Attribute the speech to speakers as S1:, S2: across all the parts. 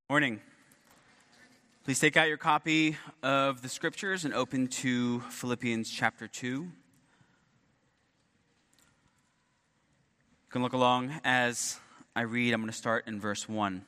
S1: Morning. Please take out your copy of the scriptures and open to Philippians chapter 2. You can look along as I read. I'm going to start in verse 1.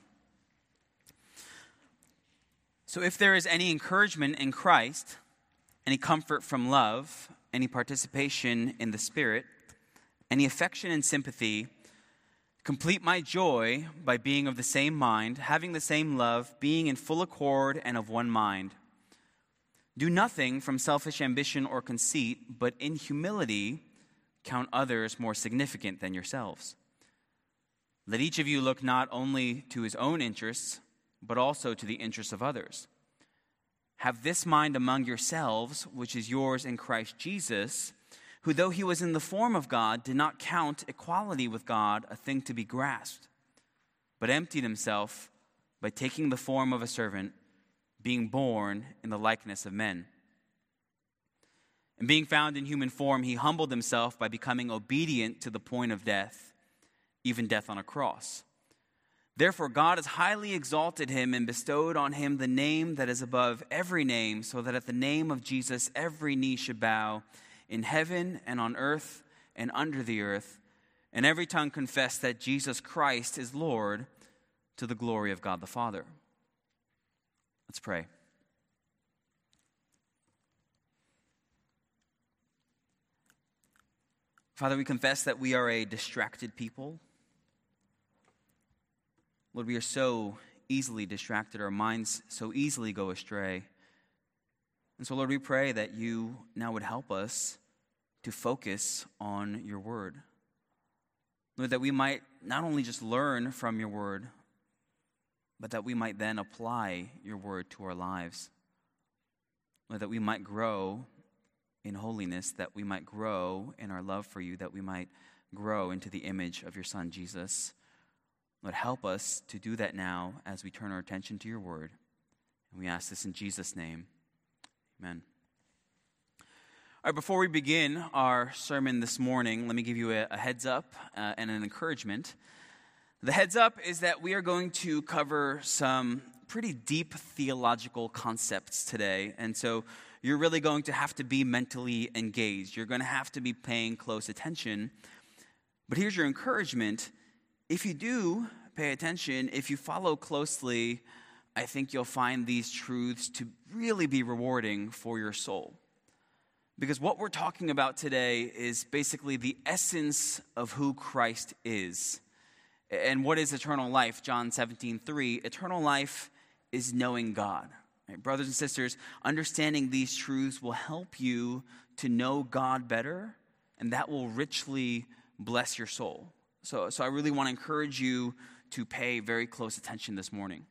S1: So if there is any encouragement in Christ, any comfort from love, any participation in the Spirit, any affection and sympathy, complete my joy by being of the same mind, having the same love, being in full accord and of one mind. Do nothing from selfish ambition or conceit, but in humility count others more significant than yourselves. Let each of you look not only to his own interests, but also to the interests of others. Have this mind among yourselves, which is yours in Christ Jesus, who, though he was in the form of God, did not count equality with God a thing to be grasped, but emptied himself by taking the form of a servant, being born in the likeness of men. And being found in human form, he humbled himself by becoming obedient to the point of death, even death on a cross. Therefore, God has highly exalted him and bestowed on him the name that is above every name, so that at the name of Jesus every knee should bow, in heaven and on earth and under the earth, and every tongue confess that Jesus Christ is Lord, to the glory of God the Father. Let's pray. Father, we confess that we are a distracted people. Lord, we are so easily distracted. Our minds so easily go astray. And so, Lord, we pray that you now would help us to focus on your word. Lord, that we might not only just learn from your word, but that we might then apply your word to our lives. Lord, that we might grow in holiness, that we might grow in our love for you, that we might grow into the image of your Son, Jesus. Lord, help us to do that now as we turn our attention to your word. And we ask this in Jesus' name. Amen. All right, before we begin our sermon this morning, let me give you a heads up and an encouragement. The heads up is that we are going to cover some pretty deep theological concepts today, and so you're really going to have to be mentally engaged. You're going to have to be paying close attention. But here's your encouragement. If you do pay attention, if you follow closely, I think you'll find these truths to really be rewarding for your soul. Because what we're talking about today is basically the essence of who Christ is. And what is eternal life? John 17:3. Eternal life is knowing God. Right? Brothers and sisters, understanding these truths will help you to know God better, and that will richly bless your soul. So I really want to encourage you to pay very close attention this morning.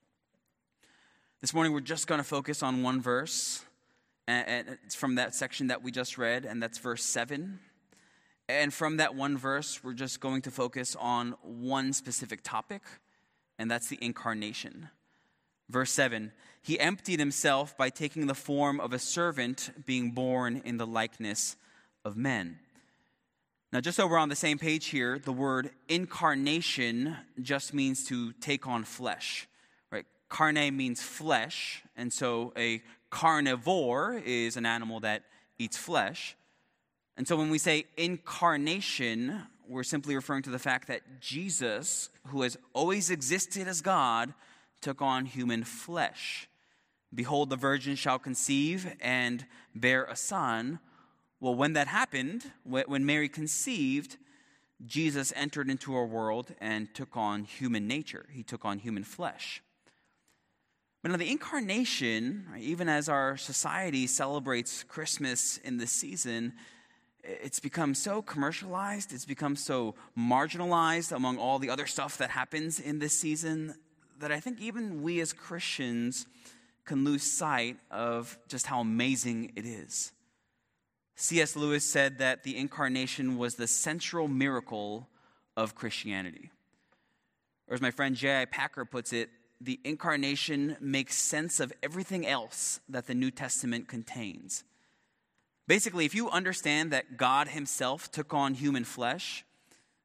S1: This morning we're just going to focus on one verse. And it's from that section that we just read, and that's verse 7. And from that one verse, we're just going to focus on one specific topic, and that's the incarnation. Verse 7, he emptied himself by taking the form of a servant, being born in the likeness of men. Now, just so we're on the same page here, the word incarnation just means to take on flesh. Right? Carne means flesh, and so a carnivore is an animal that eats flesh. And so when we say incarnation, we're simply referring to the fact that Jesus, who has always existed as God, took on human flesh. Behold, the virgin shall conceive and bear a son. Well, when that happened, when Mary conceived, Jesus entered into our world and took on human nature. He took on human flesh. But now the incarnation, right, even as our society celebrates Christmas in this season, it's become so commercialized, it's become so marginalized among all the other stuff that happens in this season that I think even we as Christians can lose sight of just how amazing it is. C.S. Lewis said that the incarnation was the central miracle of Christianity. Or as my friend J.I. Packer puts it, the incarnation makes sense of everything else that the New Testament contains. Basically, if you understand that God himself took on human flesh,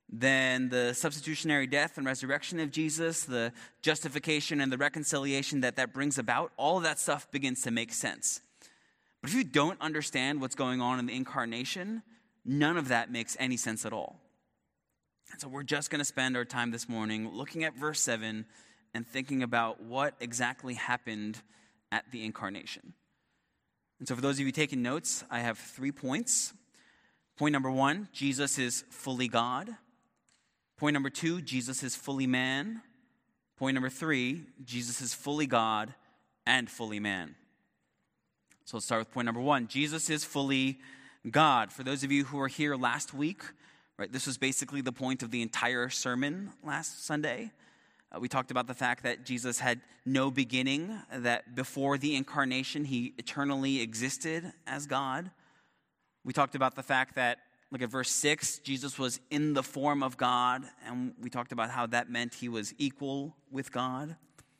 S1: then the substitutionary death and resurrection of Jesus, the justification and the reconciliation that brings about, all of that stuff begins to make sense. But if you don't understand what's going on in the incarnation, none of that makes any sense at all. And so we're just going to spend our time this morning looking at verse 7 and thinking about what exactly happened at the incarnation. And so for those of you taking notes, I have 3 points. Point number 1, Jesus is fully God. Point number 2, Jesus is fully man. Point number 3, Jesus is fully God and fully man. So let's start with point number 1. Jesus is fully God. For those of you who were here last week, right, this was basically the point of the entire sermon last Sunday. We talked about the fact that Jesus had no beginning, that before the incarnation, he eternally existed as God. We talked about the fact that, look at verse 6, Jesus was in the form of God, and we talked about how that meant he was equal with God.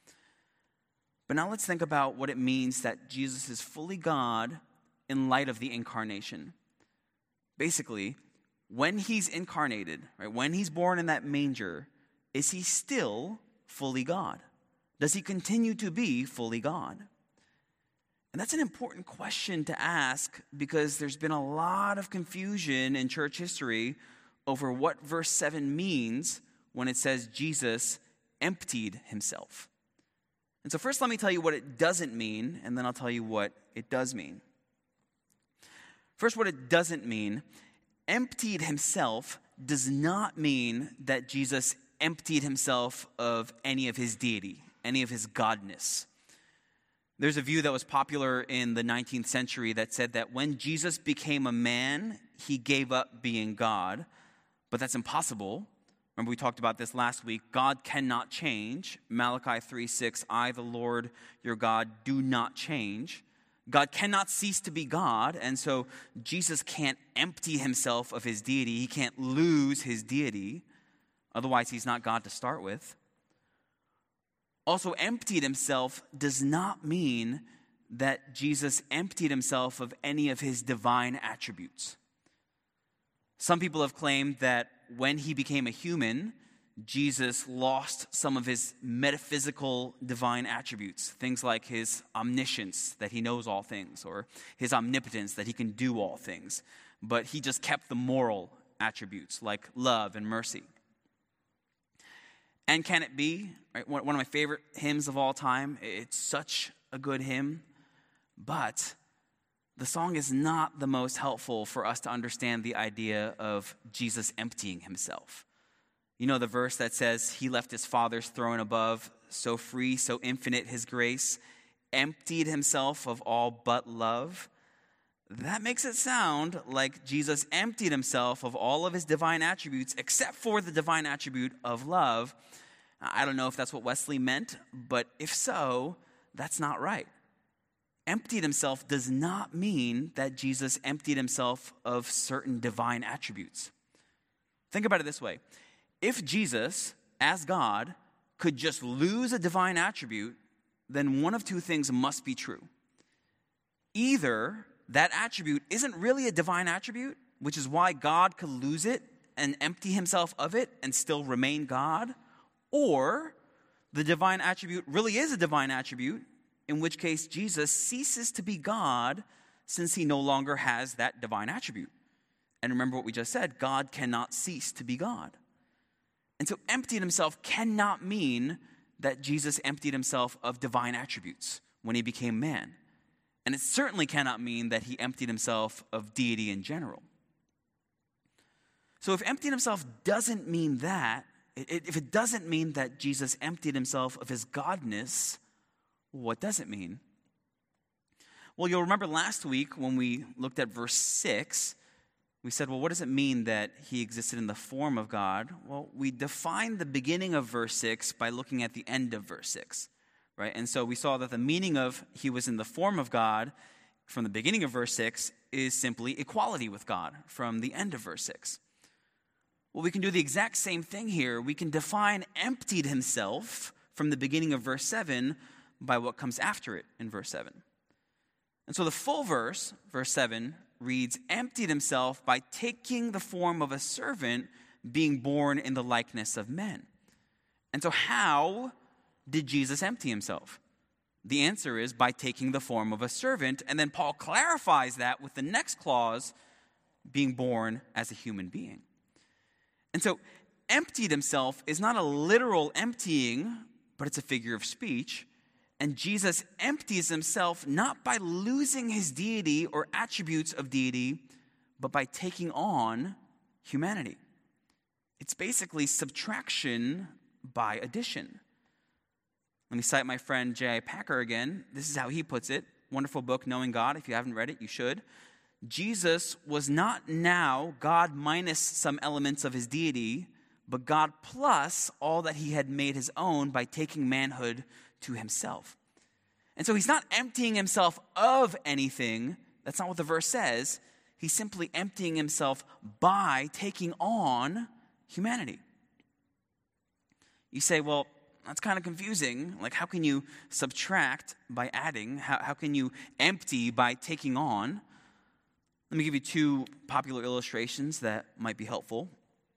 S1: But now let's think about what it means that Jesus is fully God in light of the incarnation. Basically, when he's incarnated, right, when he's born in that manger, is he still fully God? Does he continue to be fully God? And that's an important question to ask because there's been a lot of confusion in church history over what verse 7 means when it says Jesus emptied himself. And so first let me tell you what it doesn't mean, and then I'll tell you what it does mean. First, what it doesn't mean. Emptied himself does not mean that Jesus emptied himself of any of his deity, any of his godness. There's a view that was popular in the 19th century that said that when Jesus became a man, he gave up being God. But that's impossible. Remember, we talked about this last week. God cannot change. Malachi 3:6, I, the Lord your God, do not change. God cannot cease to be God, and so Jesus can't empty himself of his deity. He can't lose his deity. Otherwise, he's not God to start with. Also, emptied himself does not mean that Jesus emptied himself of any of his divine attributes. Some people have claimed that when he became a human, Jesus lost some of his metaphysical divine attributes, things like his omniscience, that he knows all things, or his omnipotence, that he can do all things. But he just kept the moral attributes, like love and mercy. And can it be, right, one of my favorite hymns of all time? It's such a good hymn, but the song is not the most helpful for us to understand the idea of Jesus emptying himself. You know the verse that says, he left his Father's throne above, so free, so infinite his grace, emptied himself of all but love. That makes it sound like Jesus emptied himself of all of his divine attributes except for the divine attribute of love. I don't know if that's what Wesley meant, but if so, that's not right. Emptied himself does not mean that Jesus emptied himself of certain divine attributes. Think about it this way. If Jesus, as God, could just lose a divine attribute, then one of two things must be true. Either that attribute isn't really a divine attribute, which is why God could lose it and empty himself of it and still remain God, or the divine attribute really is a divine attribute, in which case Jesus ceases to be God since he no longer has that divine attribute. And remember what we just said, God cannot cease to be God. And so emptied himself cannot mean that Jesus emptied himself of divine attributes when he became man. And it certainly cannot mean that he emptied himself of deity in general. So if emptied himself doesn't mean that, if it doesn't mean that Jesus emptied himself of his godness, what does it mean? Well, you'll remember last week when we looked at verse 6, we said, well, what does it mean that he existed in the form of God? Well, we defined the beginning of verse 6 by looking at the end of verse 6, right? And so we saw that the meaning of he was in the form of God from the beginning of verse 6 is simply equality with God from the end of verse 6. Well, we can do the exact same thing here. We can define emptied himself from the beginning of verse 7 by what comes after it in verse 7. And so the full verse, verse 7, reads, emptied himself by taking the form of a servant, being born in the likeness of men. And so how did Jesus empty himself? The answer is by taking the form of a servant, and then Paul clarifies that with the next clause, being born as a human being. And so emptied himself is not a literal emptying, but it's a figure of speech. And Jesus empties himself not by losing his deity or attributes of deity, but by taking on humanity. It's basically subtraction by addition. Let me cite my friend J.I. Packer again. This is how he puts it. Wonderful book, Knowing God. If you haven't read it, you should. Jesus was not now God minus some elements of his deity, but God plus all that he had made his own by taking manhood to himself. And so he's not emptying himself of anything. That's not what the verse says. He's simply emptying himself by taking on humanity. You say, well, that's kind of confusing. Like, how can you subtract by adding? How can you empty by taking on? Let me give you two popular illustrations that might be helpful.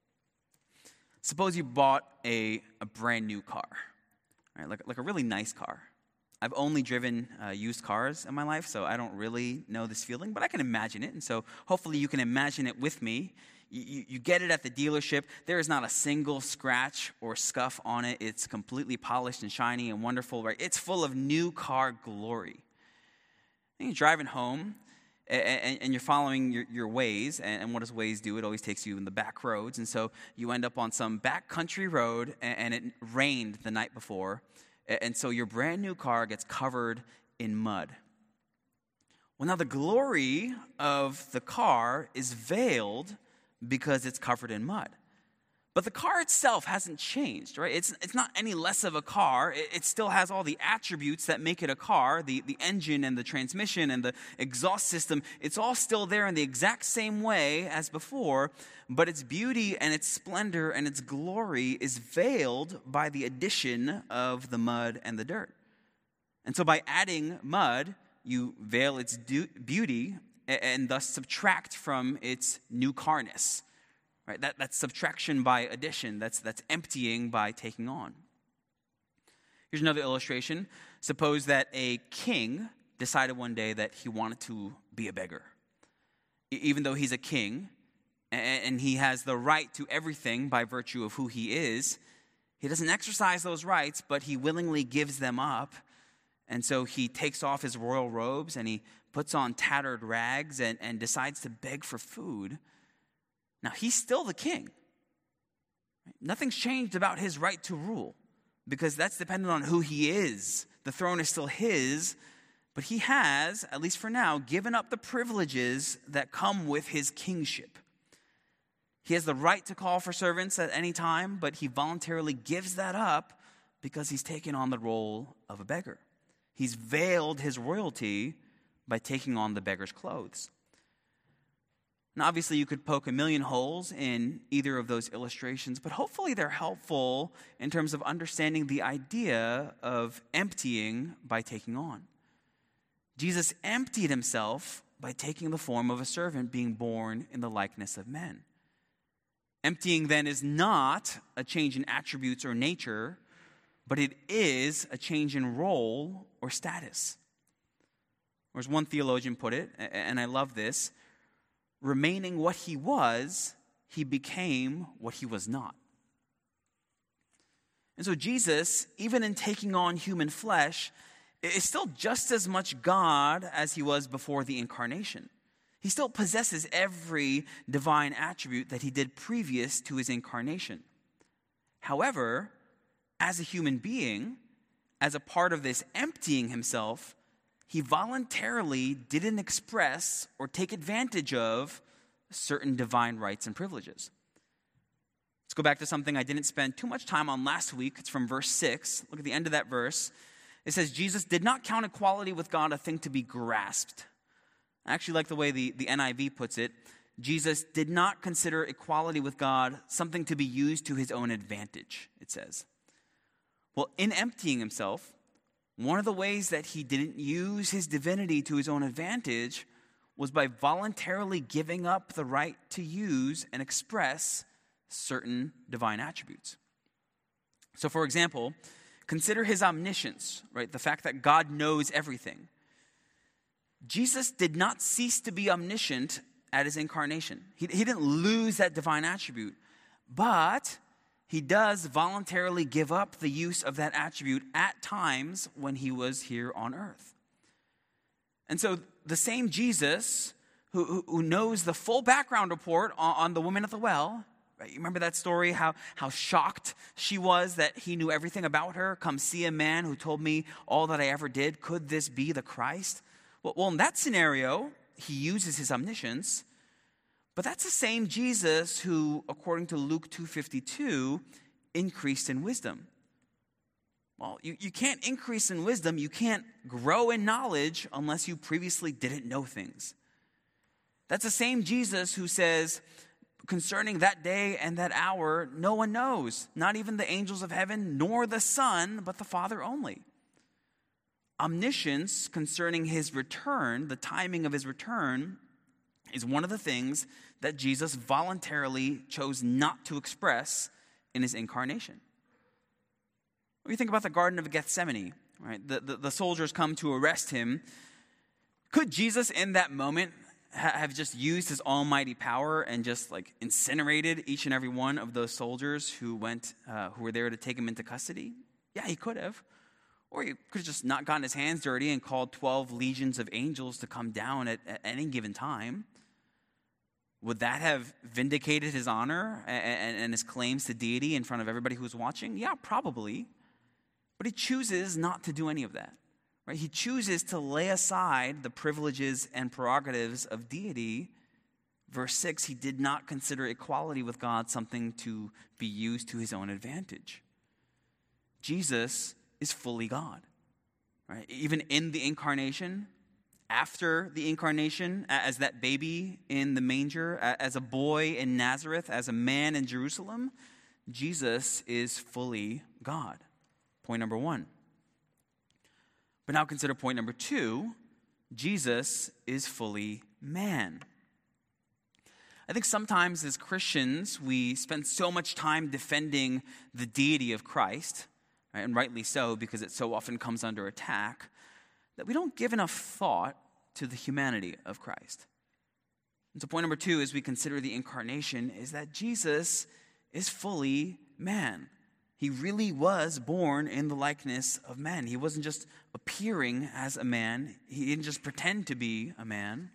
S1: Suppose you bought a brand new car, right? Like a really nice car. I've only driven used cars in my life, so I don't really know this feeling, but I can imagine it. And so hopefully you can imagine it with me. You get it at the dealership. There is not a single scratch or scuff on it. It's completely polished and shiny and wonderful, right? It's full of new car glory. And you're driving home, and you're following your Waze. And what does Waze do? It always takes you in the back roads. And so you end up on some back country road, and it rained the night before. And so your brand new car gets covered in mud. Well, now the glory of the car is veiled because it's covered in mud. But the car itself hasn't changed, right? It's not any less of a car. It still has all the attributes that make it a car, the engine and the transmission and the exhaust system. It's all still there in the exact same way as before, but its beauty and its splendor and its glory is veiled by the addition of the mud and the dirt. And so by adding mud, you veil its beauty and thus subtract from its new carness. Right? That's subtraction by addition. That's emptying by taking on. Here's another illustration. Suppose that a king decided one day that he wanted to be a beggar. Even though he's a king and he has the right to everything by virtue of who he is, he doesn't exercise those rights, but he willingly gives them up. And so he takes off his royal robes and he puts on tattered rags and decides to beg for food. Now, he's still the king. Nothing's changed about his right to rule because that's dependent on who he is. The throne is still his, but he has, at least for now, given up the privileges that come with his kingship. He has the right to call for servants at any time, but he voluntarily gives that up because he's taken on the role of a beggar. He's veiled his royalty by taking on the beggar's clothes. Now, obviously, you could poke a million holes in either of those illustrations, but hopefully they're helpful in terms of understanding the idea of emptying by taking on. Jesus emptied himself by taking the form of a servant, being born in the likeness of men. Emptying, then, is not a change in attributes or nature, but it is a change in role or status. Or as one theologian put it, and I love this, remaining what he was, he became what he was not. And so Jesus, even in taking on human flesh, is still just as much God as he was before the incarnation. He still possesses every divine attribute that he did previous to his incarnation. However, as a human being, as a part of this emptying himself, he voluntarily didn't express or take advantage of certain divine rights and privileges. Let's go back to something I didn't spend too much time on last week. It's from verse 6. Look at the end of that verse. It says, Jesus did not count equality with God a thing to be grasped. I actually like the way the NIV puts it. Jesus did not consider equality with God something to be used to his own advantage, it says. Well, in emptying himself, one of the ways that he didn't use his divinity to his own advantage was by voluntarily giving up the right to use and express certain divine attributes. So, for example, consider his omniscience, right? The fact that God knows everything. Jesus did not cease to be omniscient at his incarnation. He didn't lose that divine attribute, but he does voluntarily give up the use of that attribute at times when he was here on earth. And so the same Jesus who knows the full background report on the woman at the well, right? You remember that story, how shocked she was that he knew everything about her? Come see a man who told me all that I ever did. Could this be the Christ? Well, in that scenario, he uses his omniscience. But that's the same Jesus who, according to Luke 2:52, increased in wisdom. Well, you can't increase in wisdom, you can't grow in knowledge unless you previously didn't know things. That's the same Jesus who says, concerning that day and that hour, no one knows, not even the angels of heaven, nor the Son, but the Father only. Omniscience concerning his return, the timing of his return, is one of the things that Jesus voluntarily chose not to express in his incarnation. When you think about the Garden of Gethsemane, right? The soldiers come to arrest him. Could Jesus in that moment have just used his almighty power and just like incinerated each and every one of those soldiers who were there to take him into custody? Yeah, he could have. Or he could have just not gotten his hands dirty and called 12 legions of angels to come down at any given time. Would that have vindicated his honor and his claims to deity in front of everybody who was watching? Yeah, probably. But he chooses not to do any of that. Right? He chooses to lay aside the privileges and prerogatives of deity. Verse 6, he did not consider equality with God something to be used to his own advantage. Jesus is fully God. Right? Even in the incarnation, after the incarnation, as that baby in the manger, as a boy in Nazareth, as a man in Jerusalem, Jesus is fully God. Point number one. But now consider point number two. Jesus is fully man. I think sometimes as Christians, we spend so much time defending the deity of Christ, right, and rightly so because it so often comes under attack, that we don't give enough thought to the humanity of Christ. And so point number two, as we consider the incarnation, is that Jesus is fully man. He really was born in the likeness of men. He wasn't just appearing as a man. He didn't just pretend to be a man.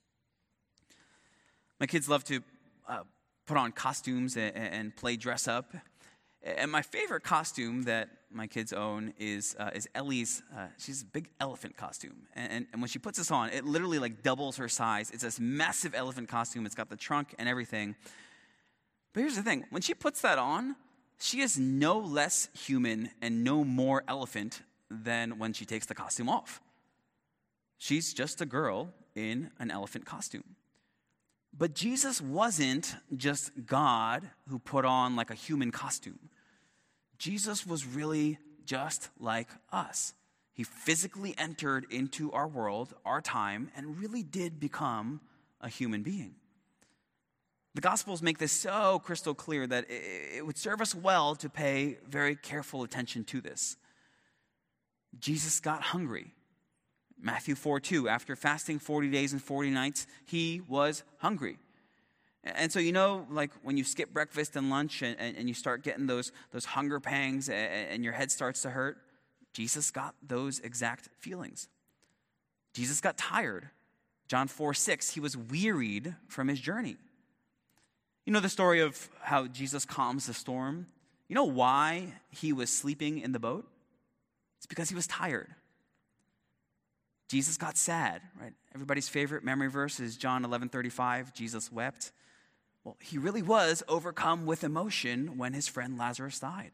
S1: My kids love to put on costumes and play dress up. And my favorite costume that my kids own is Ellie's. She's a big elephant costume. And when she puts this on, it literally like doubles her size. It's this massive elephant costume. It's got the trunk and everything. But here's the thing. When she puts that on, she is no less human and no more elephant than when she takes the costume off. She's just a girl in an elephant costume. But Jesus wasn't just God who put on like a human costume. Jesus was really just like us. He physically entered into our world, our time, and really did become a human being. The Gospels make this so crystal clear that it would serve us well to pay very careful attention to this. Jesus got hungry. Matthew 4:2, after fasting 40 days and 40 nights, he was hungry. And so, like when you skip breakfast and lunch and you start getting those hunger pangs and your head starts to hurt, Jesus got those exact feelings. Jesus got tired. John 4:6, he was wearied from his journey. You know the story of how Jesus calms the storm? You know why he was sleeping in the boat? It's because he was tired. Jesus got sad, right? Everybody's favorite memory verse is John 11:35, Jesus wept. Well, he really was overcome with emotion when his friend Lazarus died.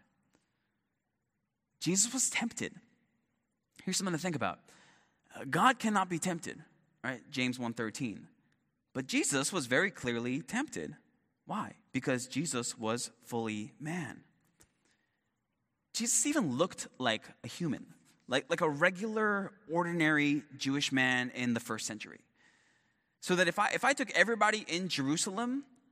S1: Jesus was tempted. Here's something to think about. God cannot be tempted, right? James 1:13. But Jesus was very clearly tempted. Why? Because Jesus was fully man. Jesus even looked like a human, like a regular, ordinary Jewish man in the first century. So that if I took everybody in Jerusalem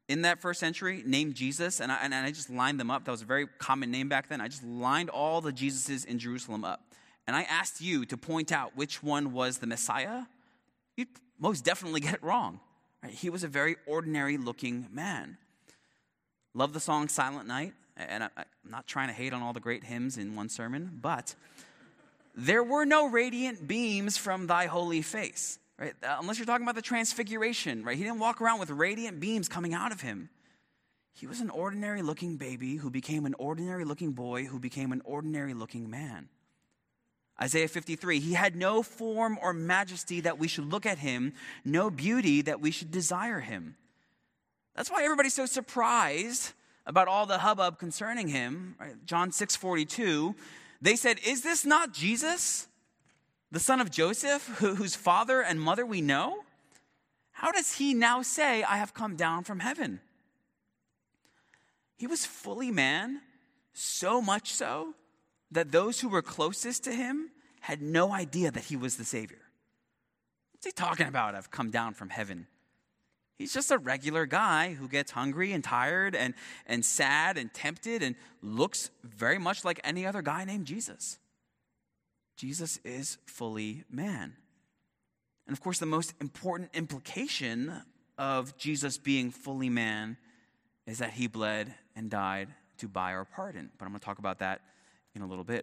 S1: in that first century named Jesus, and I just lined them up. That was a very common name back then. I just lined all the Jesuses in Jerusalem up. And I asked you to point out which one was the Messiah. You'd most definitely get it wrong. Right? He was a very ordinary-looking man. Love the song Silent Night. And I'm not trying to hate on all the great hymns in one sermon, but there were no radiant beams from thy holy face. Right? Unless you're talking about the transfiguration, right? He didn't walk around with radiant beams coming out of him. He was an ordinary-looking baby who became an ordinary-looking boy who became an ordinary-looking man. Isaiah 53, he had no form or majesty that we should look at him, no beauty that we should desire him. That's why everybody's so surprised about all the hubbub concerning him. Right? John 6:42, they said, is this not Jesus, the son of Joseph, whose father and mother we know? How does he now say, I have come down from heaven? He was fully man, so much so that those who were closest to him had no idea that he was the Savior. What's he talking about? I've come down from heaven. He's just a regular guy who gets hungry and tired and sad and tempted and looks very much like any other guy named Jesus. Jesus is fully man. And of course, the most important implication of Jesus being fully man is that he bled and died to buy our pardon. But I'm going to talk about that in a little bit.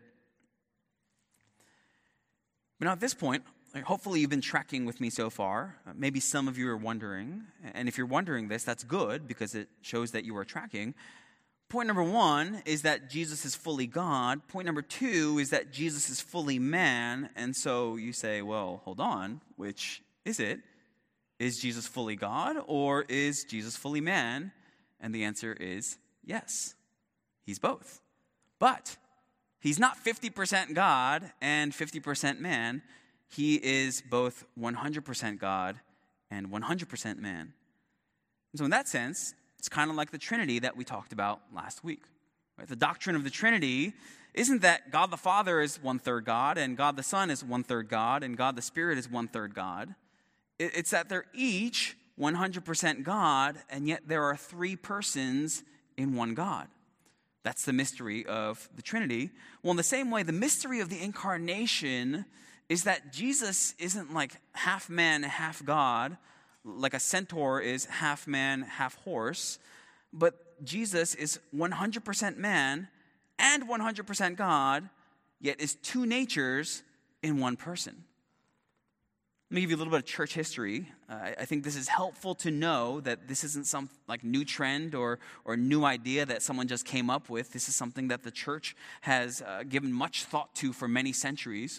S1: But now at this point, hopefully you've been tracking with me so far. Maybe some of you are wondering, and if you're wondering this, that's good because it shows that you are tracking. Point number one is that Jesus is fully God. Point number two is that Jesus is fully man. And so you say, well, hold on, which is it? Is Jesus fully God or is Jesus fully man? And the answer is yes, he's both. But he's not 50% God and 50% man. He is both 100% God and 100% man. And so in that sense, it's kind of like the Trinity that we talked about last week. Right? The doctrine of the Trinity isn't that God the Father is 1/3 God and God the Son is 1/3 God and God the Spirit is 1/3 God. It's that they're each 100% God, and yet there are three persons in one God. That's the mystery of the Trinity. Well, in the same way, the mystery of the incarnation is that Jesus isn't like half man, half God, like a centaur is half man, half horse, but Jesus is 100% man and 100% God, yet is two natures in one person. Let me give you a little bit of church history. I think this is helpful to know that this isn't some like new trend or new idea that someone just came up with. This is something that the church has given much thought to for many centuries.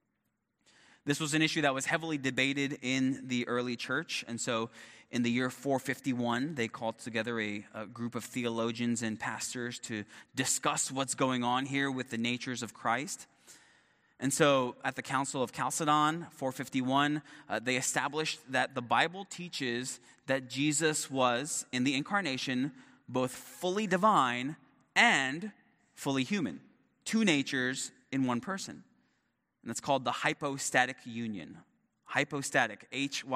S1: This was an issue that was heavily debated in the early church. And so in the year 451, they called together a group of theologians and pastors to discuss what's going on here with the natures of Christ. And so at the Council of Chalcedon, 451, they established that the Bible teaches that Jesus was, in the incarnation, both fully divine and fully human. Two natures in one person. And it's called the hypostatic union. Hypostatic,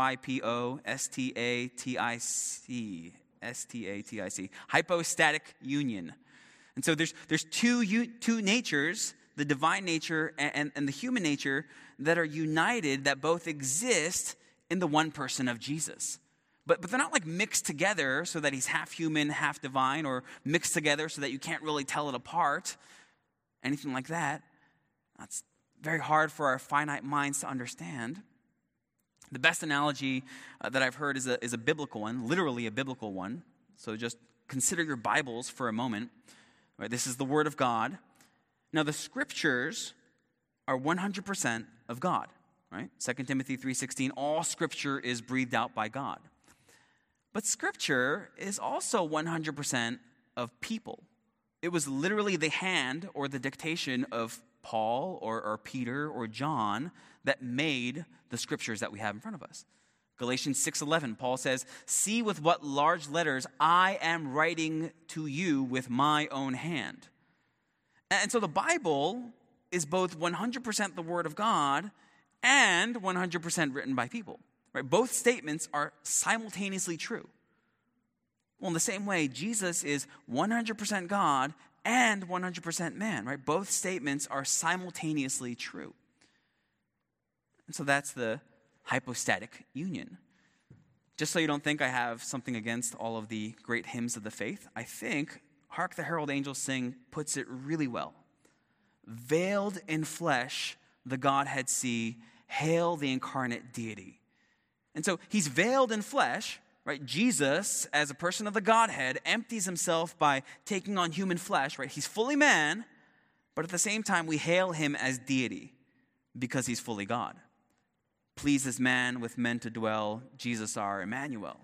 S1: Hypostatic, S-T-A-T-I-C. Hypostatic union. And so there's two natures, the divine nature and the human nature, that are united, that both exist in the one person of Jesus. But they're not like mixed together so that he's half human, half divine, or mixed together so that you can't really tell it apart. Anything like that. That's very hard for our finite minds to understand. The best analogy that I've heard is a biblical one, literally a biblical one. So just consider your Bibles for a moment. Right, this is the Word of God. Now the Scriptures are 100% of God. Right? 2 Timothy 3:16, all Scripture is breathed out by God. But Scripture is also 100% of people. It was literally the hand or the dictation of Paul or Peter or John that made the Scriptures that we have in front of us. Galatians 6:11, Paul says, "See with what large letters I am writing to you with my own hand." And so the Bible is both 100% the Word of God and 100% written by people. Right? Both statements are simultaneously true. Well, in the same way, Jesus is 100% God and 100% man, right? Both statements are simultaneously true. And so that's the hypostatic union. Just so you don't think I have something against all of the great hymns of the faith, I think Hark the Herald Angels Sing puts it really well. Veiled in flesh, the Godhead see, hail the incarnate deity. And so he's veiled in flesh, right? Jesus, as a person of the Godhead, empties himself by taking on human flesh, right? He's fully man, but at the same time, we hail him as deity because he's fully God. Pleased as man with men to dwell, Jesus our Emmanuel.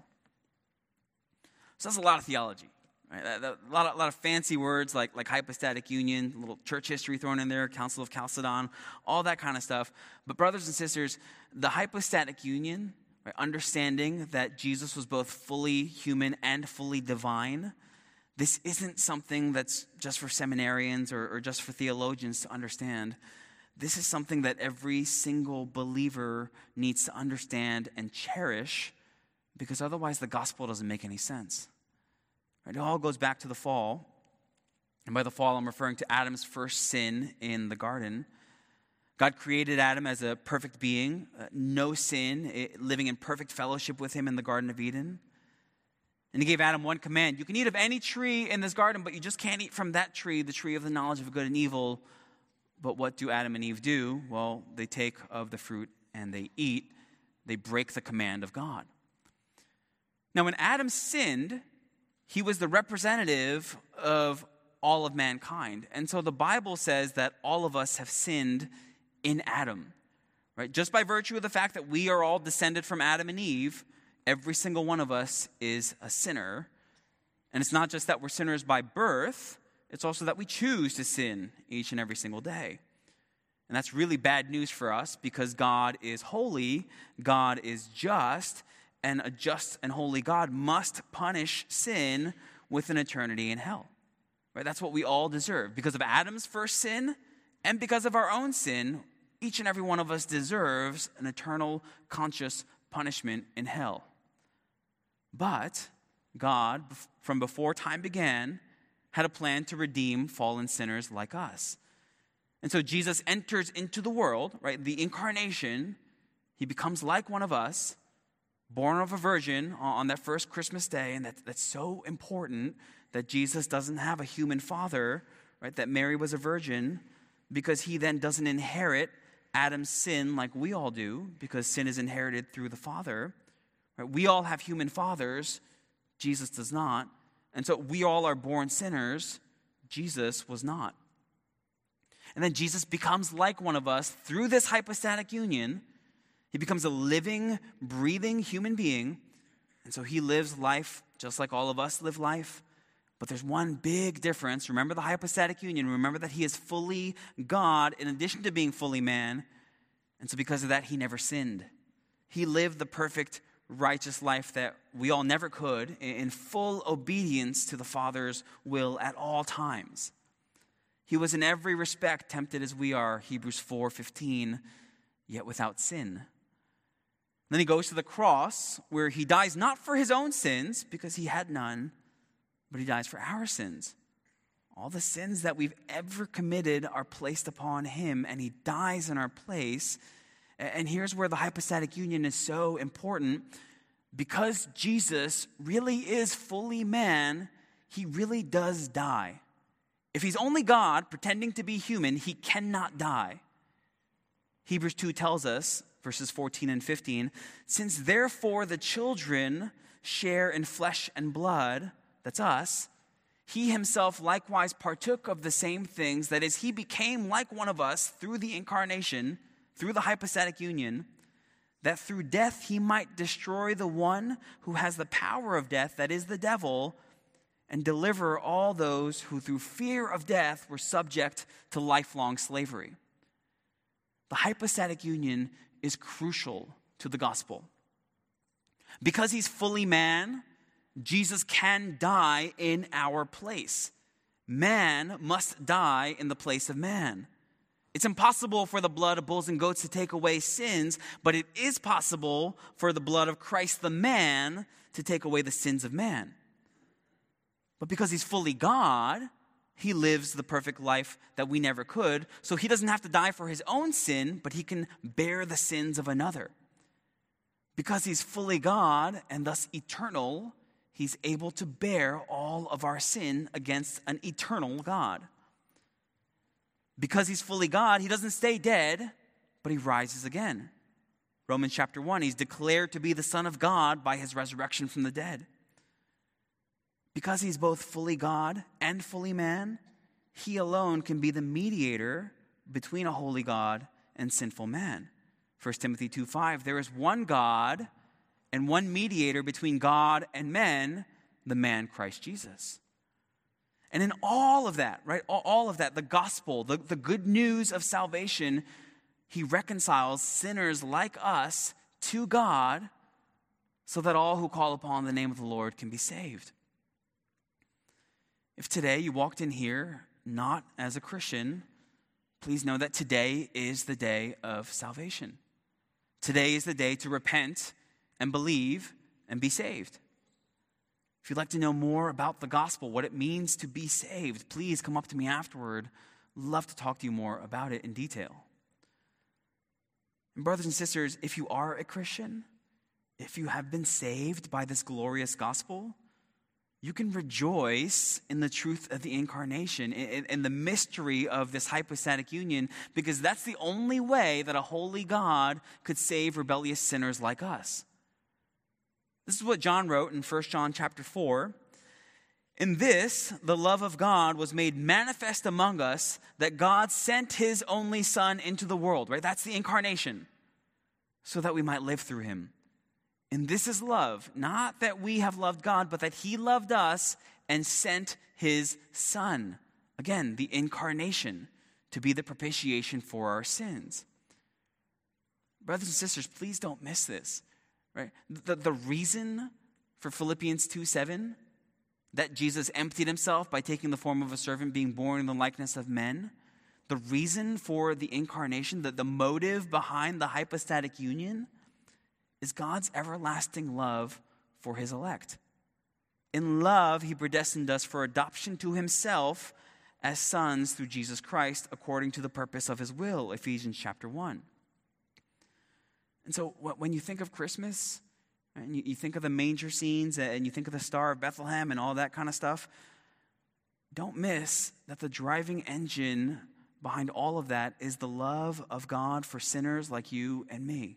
S1: So that's a lot of theology. Right? A lot of fancy words like hypostatic union, a little church history thrown in there, Council of Chalcedon, all that kind of stuff. But brothers and sisters, the hypostatic union, right, understanding that Jesus was both fully human and fully divine, this isn't something that's just for seminarians or just for theologians to understand. This is something that every single believer needs to understand and cherish, because otherwise the gospel doesn't make any sense. Right? It all goes back to the fall. And by the fall, I'm referring to Adam's first sin in the garden. God created Adam as a perfect being, no sin, living in perfect fellowship with him in the Garden of Eden. And he gave Adam one command. You can eat of any tree in this garden, but you just can't eat from that tree, the tree of the knowledge of good and evil. But what do Adam and Eve do? Well, they take of the fruit and they eat. They break the command of God. Now, when Adam sinned, he was the representative of all of mankind. And so the Bible says that all of us have sinned in Adam. Right? Just by virtue of the fact that we are all descended from Adam and Eve, every single one of us is a sinner. And it's not just that we're sinners by birth, it's also that we choose to sin each and every single day. And that's really bad news for us because God is holy, God is just, and a just and holy God must punish sin with an eternity in hell. Right? That's what we all deserve. Because of Adam's first sin and because of our own sin, each and every one of us deserves an eternal conscious punishment in hell. But God, from before time began, had a plan to redeem fallen sinners like us. And so Jesus enters into the world, right? The incarnation, he becomes like one of us, born of a virgin on that first Christmas day. And that's so important that Jesus doesn't have a human father, right? That Mary was a virgin, because he then doesn't inherit Adam's sin like we all do, because sin is inherited through the father. Right? We all have human fathers. Jesus does not. And so we all are born sinners. Jesus was not. And then Jesus becomes like one of us through this hypostatic union. He becomes a living, breathing human being. And so he lives life just like all of us live life. But there's one big difference. Remember the hypostatic union. Remember that he is fully God in addition to being fully man. And so because of that, he never sinned. He lived the perfect righteous life that we all never could, in full obedience to the Father's will at all times. He was in every respect tempted as we are, Hebrews 4:15, yet without sin. Then he goes to the cross where he dies not for his own sins, because he had none, but he dies for our sins. All the sins that we've ever committed are placed upon him, and he dies in our place. And here's where the hypostatic union is so important. Because Jesus really is fully man, he really does die. If he's only God, pretending to be human, he cannot die. Hebrews 2 tells us, verses 14 and 15, since therefore the children share in flesh and blood, that's us, he himself likewise partook of the same things, that is, he became like one of us through the incarnation, through the hypostatic union, that through death he might destroy the one who has the power of death, that is the devil, and deliver all those who through fear of death were subject to lifelong slavery. The hypostatic union is crucial to the gospel. Because he's fully man, Jesus can die in our place. Man must die in the place of man. It's impossible for the blood of bulls and goats to take away sins, but it is possible for the blood of Christ the man to take away the sins of man. But because he's fully God, he lives the perfect life that we never could. So he doesn't have to die for his own sin, but he can bear the sins of another. Because he's fully God and thus eternal, he's able to bear all of our sin against an eternal God. Because he's fully God, he doesn't stay dead, but he rises again. Romans chapter 1, he's declared to be the Son of God by his resurrection from the dead. Because he's both fully God and fully man, he alone can be the mediator between a holy God and sinful man. 1 Timothy 2:5, there is one God and one mediator between God and men, the man Christ Jesus. And in all of that, right, all of that, the gospel, the good news of salvation, he reconciles sinners like us to God so that all who call upon the name of the Lord can be saved. If today you walked in here not as a Christian, please know that today is the day of salvation. Today is the day to repent and believe and be saved. If you'd like to know more about the gospel, what it means to be saved, please come up to me afterward. Love to talk to you more about it in detail. And brothers and sisters, if you are a Christian, if you have been saved by this glorious gospel, you can rejoice in the truth of the incarnation, in the mystery of this hypostatic union, because that's the only way that a holy God could save rebellious sinners like us. This is what John wrote in 1 John chapter 4. In this, the love of God was made manifest among us, that God sent his only Son into the world, right? That's the incarnation, so that we might live through him. And this is love, not that we have loved God, but that he loved us and sent his Son. Again, the incarnation, to be the propitiation for our sins. Brothers and sisters, please don't miss this. Right? The reason for Philippians 2:7, that Jesus emptied himself by taking the form of a servant, being born in the likeness of men, the reason for the incarnation, the motive behind the hypostatic union, is God's everlasting love for his elect. In love, he predestined us for adoption to himself as sons through Jesus Christ, according to the purpose of his will, Ephesians chapter 1. And so when you think of Christmas, and you think of the manger scenes, and you think of the Star of Bethlehem and all that kind of stuff, don't miss that the driving engine behind all of that is the love of God for sinners like you and me.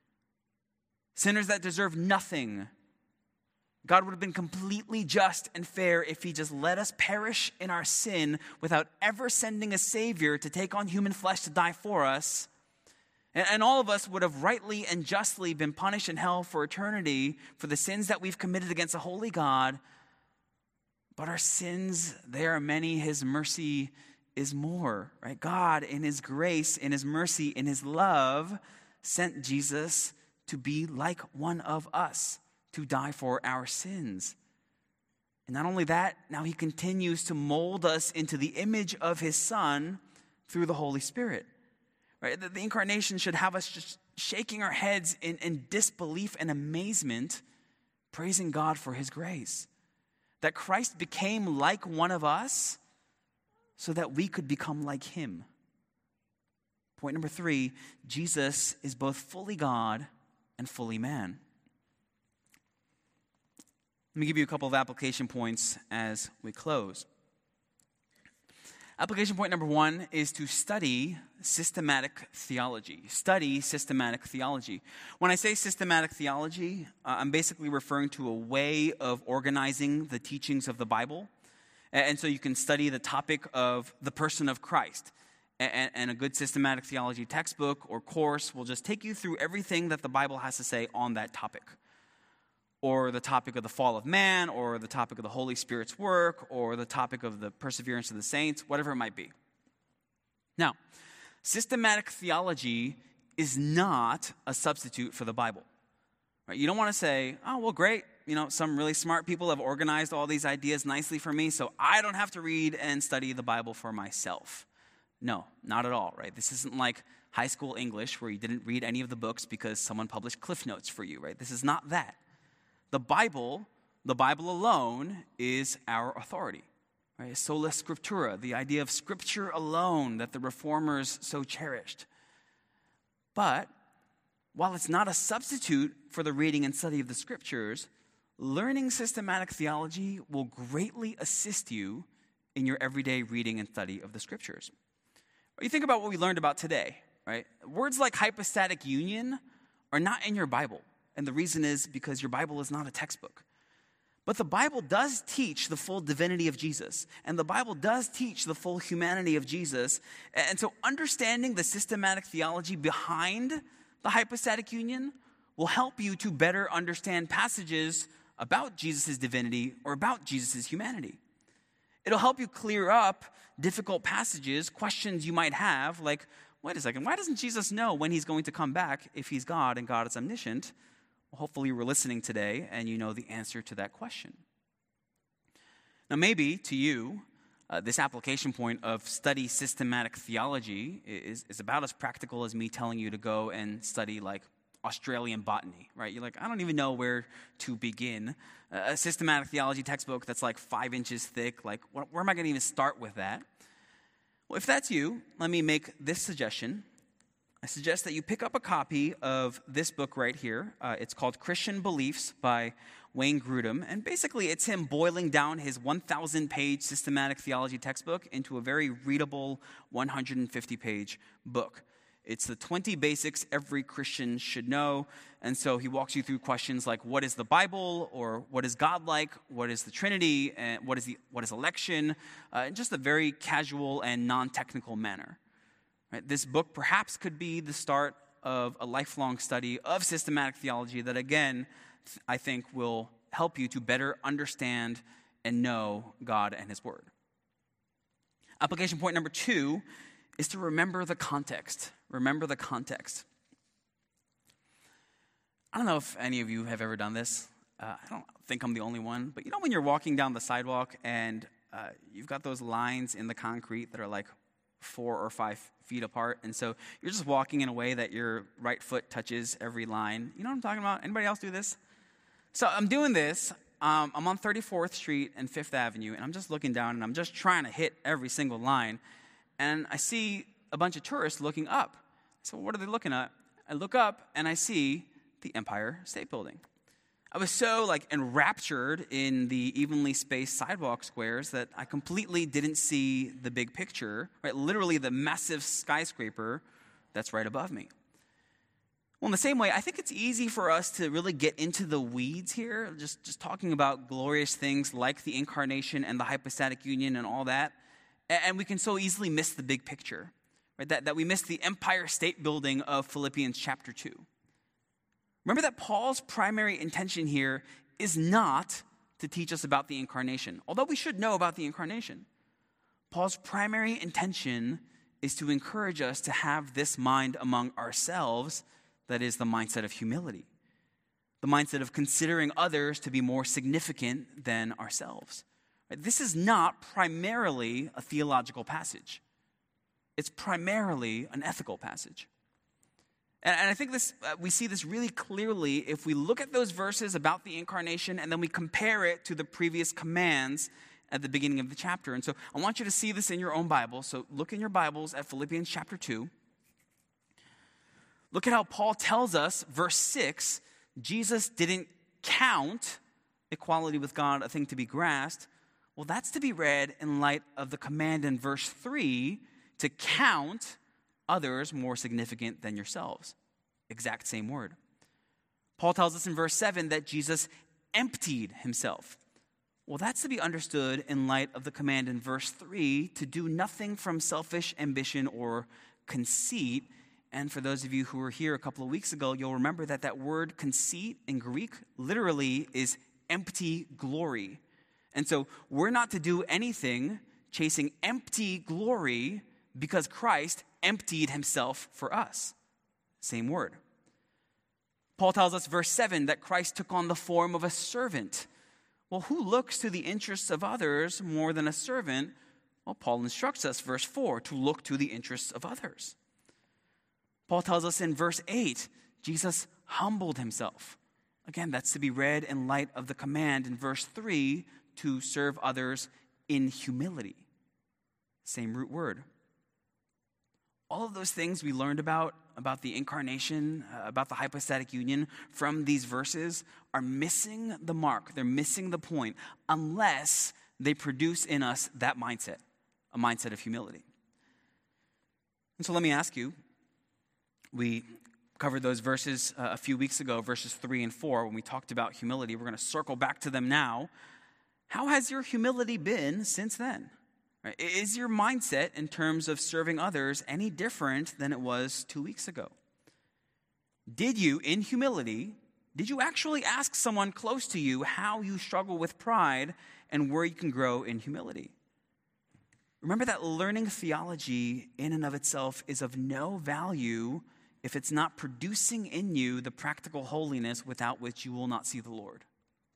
S1: Sinners that deserve nothing. God would have been completely just and fair if he just let us perish in our sin without ever sending a Savior to take on human flesh to die for us. And all of us would have rightly and justly been punished in hell for eternity for the sins that we've committed against a holy God. But our sins, they are many. His mercy is more, right? God, in his grace, in his mercy, in his love, sent Jesus to be like one of us, to die for our sins. And not only that, now he continues to mold us into the image of his Son through the Holy Spirit. Right? The incarnation should have us just shaking our heads in disbelief and amazement, praising God for his grace. That Christ became like one of us so that we could become like him. Point number 3, Jesus is both fully God and fully man. Let me give you a couple of application points as we close. Application point number 1 is to study systematic theology. Study systematic theology. When I say systematic theology, I'm basically referring to a way of organizing the teachings of the Bible. And so you can study the topic of the person of Christ. And a good systematic theology textbook or course will just take you through everything that the Bible has to say on that topic. Or the topic of the fall of man, or the topic of the Holy Spirit's work, or the topic of the perseverance of the saints, whatever it might be. Now, systematic theology is not a substitute for the Bible. Right? You don't want to say, oh, well, great. Some really smart people have organized all these ideas nicely for me, so I don't have to read and study the Bible for myself. No, not at all, right? This isn't like high school English where you didn't read any of the books because someone published Cliff Notes for you, right? This is not that. The Bible the Bible alone is our authority. Right? Sola Scriptura, the idea of Scripture alone that the Reformers so cherished. But while it's not a substitute for the reading and study of the Scriptures, learning systematic theology will greatly assist you in your everyday reading and study of the Scriptures. You think about what we learned about today, right? Words like hypostatic union are not in your Bible. And the reason is because your Bible is not a textbook. But the Bible does teach the full divinity of Jesus. And the Bible does teach the full humanity of Jesus. And so understanding the systematic theology behind the hypostatic union will help you to better understand passages about Jesus' divinity or about Jesus' humanity. It'll help you clear up difficult passages, questions you might have, like, wait a second, why doesn't Jesus know when he's going to come back if he's God and God is omniscient? Well, hopefully you were listening today and you know the answer to that question. Now maybe to you, this application point of study systematic theology is about as practical as me telling you to go and study like Australian botany, right? You're like, I don't even know where to begin. A systematic theology textbook that's like 5 inches thick, like where am I going to even start with that? Well, if that's you, let me make this suggestion. I suggest that you pick up a copy of this book right here. It's called Christian Beliefs by Wayne Grudem. And basically, it's him boiling down his 1,000-page systematic theology textbook into a very readable 150-page book. It's the 20 basics every Christian should know. And so he walks you through questions like, what is the Bible? Or what is God like? What is the Trinity? And what is election? In just a very casual and non-technical manner. Right? This book perhaps could be the start of a lifelong study of systematic theology that, again, I think will help you to better understand and know God and His Word. Application point number 2 is to remember the context. Remember the context. I don't know if any of you have ever done this. I don't think I'm the only one. But you know when you're walking down the sidewalk and you've got those lines in the concrete that are like 4 or 5 feet apart. And so you're just walking in a way that your right foot touches every line. You know what I'm talking about? Anybody else do this? So I'm doing this. I'm on 34th Street and 5th Avenue. And I'm just looking down and I'm just trying to hit every single line. And I see a bunch of tourists looking up. So what are they looking at? I look up and I see the Empire State Building. I was so enraptured in the evenly spaced sidewalk squares that I completely didn't see the big picture, right? Literally the massive skyscraper that's right above me. Well, in the same way, I think it's easy for us to really get into the weeds here, just talking about glorious things like the incarnation and the hypostatic union and all that. And we can so easily miss the big picture, right? That we miss the Empire State Building of Philippians chapter 2. Remember that Paul's primary intention here is not to teach us about the incarnation, although we should know about the incarnation. Paul's primary intention is to encourage us to have this mind among ourselves, that is the mindset of humility, the mindset of considering others to be more significant than ourselves. This is not primarily a theological passage. It's primarily an ethical passage. And I think we see this really clearly if we look at those verses about the incarnation and then we compare it to the previous commands at the beginning of the chapter. And so I want you to see this in your own Bible. So look in your Bibles at Philippians chapter 2. Look at how Paul tells us, verse 6, Jesus didn't count equality with God a thing to be grasped. Well, that's to be read in light of the command in verse 3 to count others more significant than yourselves. Exact same word. Paul tells us in verse 7 that Jesus emptied himself. Well, that's to be understood in light of the command in verse 3 to do nothing from selfish ambition or conceit. And for those of you who were here a couple of weeks ago, you'll remember that word conceit in Greek literally is empty glory. And so we're not to do anything chasing empty glory because Christ emptied himself for us. Same word. Paul tells us, verse 7, that Christ took on the form of a servant. Well, who looks to the interests of others more than a servant? Well, Paul instructs us, verse 4, to look to the interests of others. Paul tells us in verse 8, Jesus humbled himself. Again, that's to be read in light of the command in verse 3 to serve others in humility. Same root word. All of those things we learned about the incarnation, about the hypostatic union from these verses are missing the mark. They're missing the point unless they produce in us that mindset, a mindset of humility. And so let me ask you, we covered those verses a few weeks ago, verses 3 and 4, when we talked about humility. We're going to circle back to them now. How has your humility been since then? Right? Is your mindset in terms of serving others any different than it was 2 weeks ago? Did you, in humility, did you actually ask someone close to you how you struggle with pride and where you can grow in humility? Remember that learning theology in and of itself is of no value if it's not producing in you the practical holiness without which you will not see the Lord.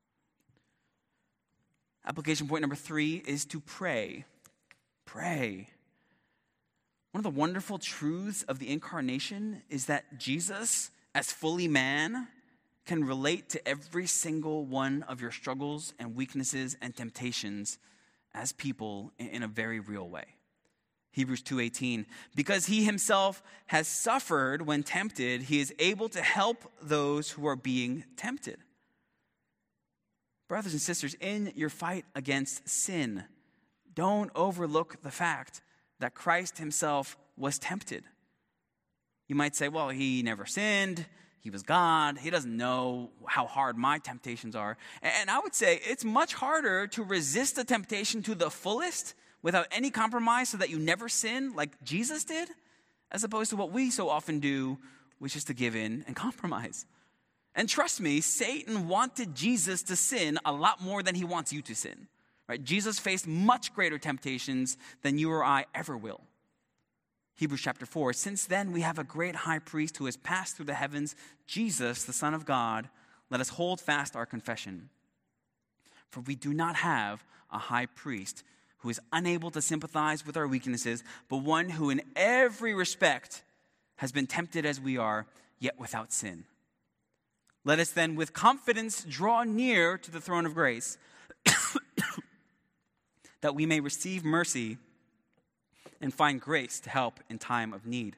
S1: Application point number 3 is to pray. Pray. One of the wonderful truths of the incarnation is that Jesus, as fully man, can relate to every single one of your struggles and weaknesses and temptations as people in a very real way. Hebrews 2:18, because he himself has suffered when tempted, he is able to help those who are being tempted. Brothers and sisters, in your fight against sin, don't overlook the fact that Christ himself was tempted. You might say, well, he never sinned. He was God. He doesn't know how hard my temptations are. And I would say it's much harder to resist the temptation to the fullest without any compromise so that you never sin like Jesus did, as opposed to what we so often do, which is to give in and compromise. And trust me, Satan wanted Jesus to sin a lot more than he wants you to sin. Right? Jesus faced much greater temptations than you or I ever will. Hebrews chapter 4, since then we have a great high priest who has passed through the heavens, Jesus, the Son of God. Let us hold fast our confession. For we do not have a high priest who is unable to sympathize with our weaknesses, but one who in every respect has been tempted as we are, yet without sin. Let us then with confidence draw near to the throne of grace, that we may receive mercy and find grace to help in time of need.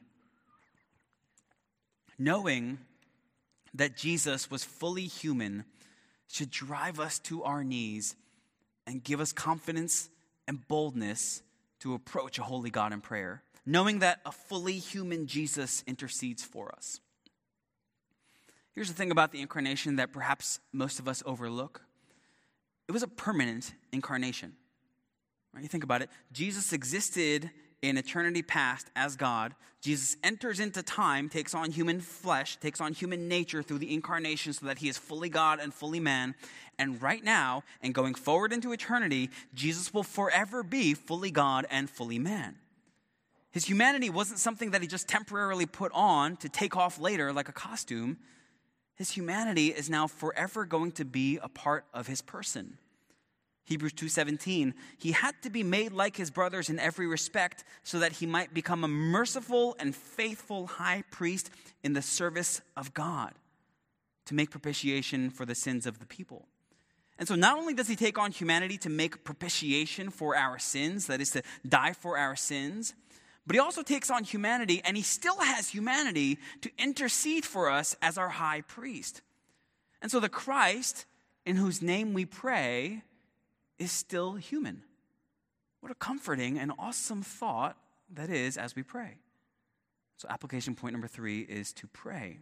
S1: Knowing that Jesus was fully human should drive us to our knees and give us confidence and boldness to approach a holy God in prayer, knowing that a fully human Jesus intercedes for us. Here's the thing about the incarnation that perhaps most of us overlook. It was a permanent incarnation. Right? You think about it. Jesus existed in eternity past as God. Jesus enters into time, takes on human flesh, takes on human nature through the incarnation so that he is fully God and fully man. And right now, and going forward into eternity, Jesus will forever be fully God and fully man. His humanity wasn't something that he just temporarily put on to take off later like a costume. His humanity is now forever going to be a part of his person. Hebrews 2:17, he had to be made like his brothers in every respect so that he might become a merciful and faithful high priest in the service of God to make propitiation for the sins of the people. And so not only does he take on humanity to make propitiation for our sins, that is to die for our sins, but he also takes on humanity, and he still has humanity to intercede for us as our high priest. And so the Christ in whose name we pray is still human. What a comforting and awesome thought that is as we pray. So application point number 3 is to pray.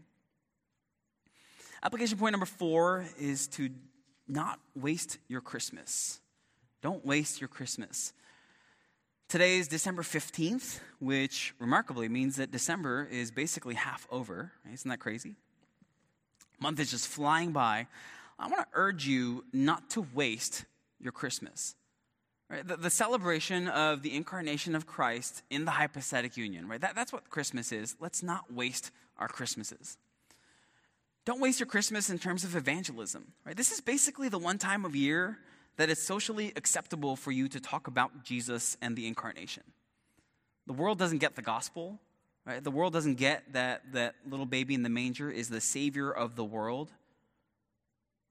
S1: Application point number 4 is to not waste your Christmas. Don't waste your Christmas. Today is December 15th, which remarkably means that December is basically half over. Right? Isn't that crazy? Month is just flying by. I want to urge you not to waste your Christmas. Right? The celebration of the incarnation of Christ in the hypostatic union. Right? That's what Christmas is. Let's not waste our Christmases. Don't waste your Christmas in terms of evangelism. Right? This is basically the one time of year that it's socially acceptable for you to talk about Jesus and the incarnation. The world doesn't get the gospel. Right? The world doesn't get that little baby in the manger is the savior of the world.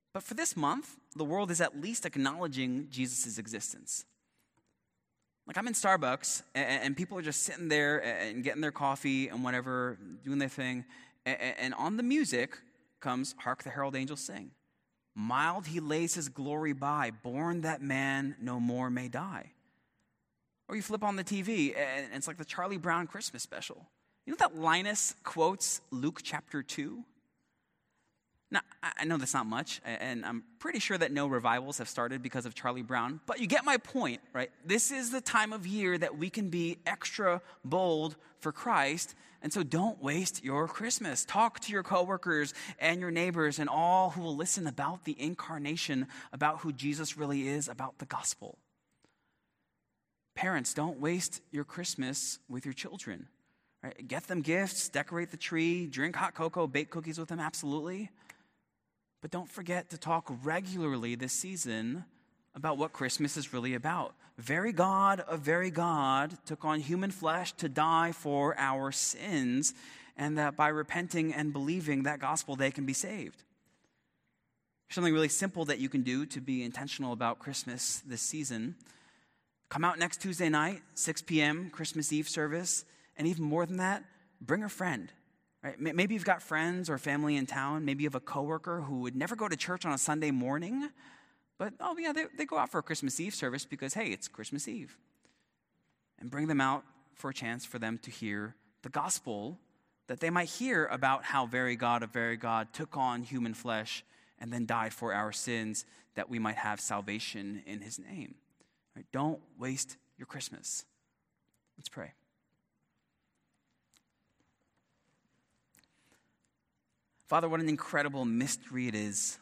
S1: But for this month, the world is at least acknowledging Jesus' existence. Like, I'm in Starbucks, and people are just sitting there and getting their coffee and whatever, doing their thing. And on the music comes, "Hark the Herald Angels Sing. Mild he lays his glory by, born that man no more may die." Or you flip on the TV, and it's like the Charlie Brown Christmas special. You know that Linus quotes Luke chapter 2? Now, I know that's not much, and I'm pretty sure that no revivals have started because of Charlie Brown, but you get my point, right? This is the time of year that we can be extra bold for Christ, and so don't waste your Christmas. Talk to your coworkers and your neighbors and all who will listen about the incarnation, about who Jesus really is, about the gospel. Parents, don't waste your Christmas with your children. Right? Get them gifts, decorate the tree, drink hot cocoa, bake cookies with them, absolutely. But don't forget to talk regularly this season about what Christmas is really about. Very God of very God took on human flesh to die for our sins, and that by repenting and believing that gospel, they can be saved. Something really simple that you can do to be intentional about Christmas this season. Come out next Tuesday night, 6 p.m., Christmas Eve service, and even more than that, bring a friend. Right? Maybe you've got friends or family in town. Maybe you have a coworker who would never go to church on a Sunday morning, but they go out for a Christmas Eve service because, hey, it's Christmas Eve. And bring them out for a chance for them to hear the gospel, that they might hear about how very God of very God took on human flesh and then died for our sins, that we might have salvation in his name. Right? Don't waste your Christmas. Let's pray. Father, what an incredible mystery it is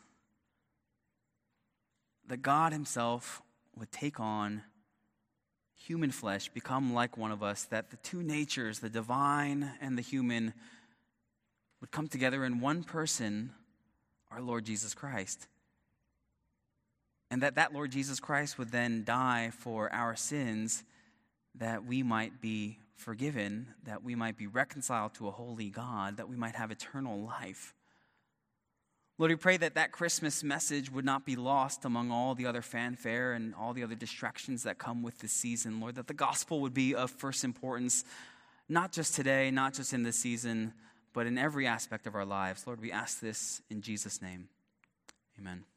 S1: that God himself would take on human flesh, become like one of us, that the two natures, the divine and the human, would come together in one person, our Lord Jesus Christ. And that Lord Jesus Christ would then die for our sins, that we might be forgiven, that we might be reconciled to a holy God, that we might have eternal life. Lord, we pray that Christmas message would not be lost among all the other fanfare and all the other distractions that come with this season. Lord, that the gospel would be of first importance, not just today, not just in this season, but in every aspect of our lives. Lord, we ask this in Jesus' name. Amen.